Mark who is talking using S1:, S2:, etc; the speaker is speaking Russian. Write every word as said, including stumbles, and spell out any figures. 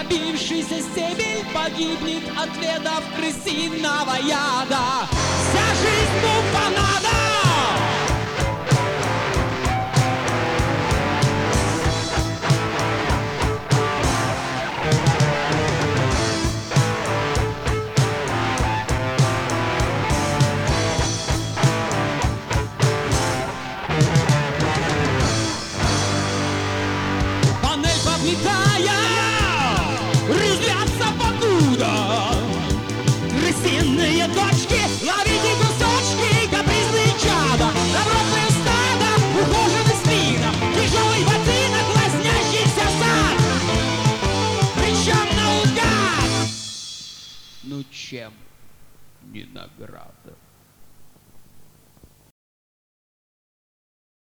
S1: Пробившийся стебель погибнет от следов крысиного яда. Вся жизнь буфонада! Панель подметая, резвятся покуда. Крысиные дочки, ловите кусочки, капризные чада. Добротное стадо, ухоженный спина, тяжелый ботинок, лоснящийся сад. Причем наугад. Ну чем не награда?